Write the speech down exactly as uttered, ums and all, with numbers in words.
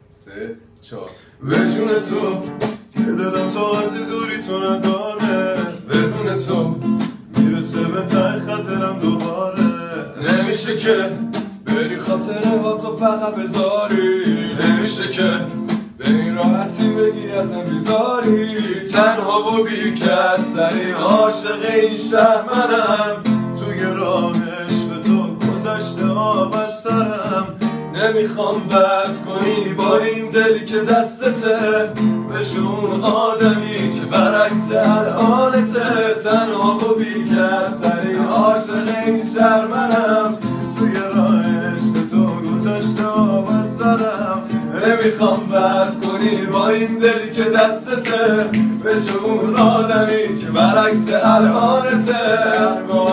سه چهار به جون تو که دلم طاقت دوری تو نداره، بدون تو میرسه به ته خط دلم دوباره. نمیشه که بری خاطره ها تو فقط بذاری، نمیشه که به این راحتی بگی ازم بیزاری. تنها و بی کس ترین عاشق این شهر منم، توی راه عشق تو گذشته آب از سرم. نمیخوام بد کنی با این دلی که دستته، بشون آدمی که برعکس الانته. تنها و بی کس ترین عاشق این شهر منم، توی راه عشق تو گذشته آب از سرم. نمیخوام بد کنی با این دلی که دستته، بشون آدمی که برعکس الانته.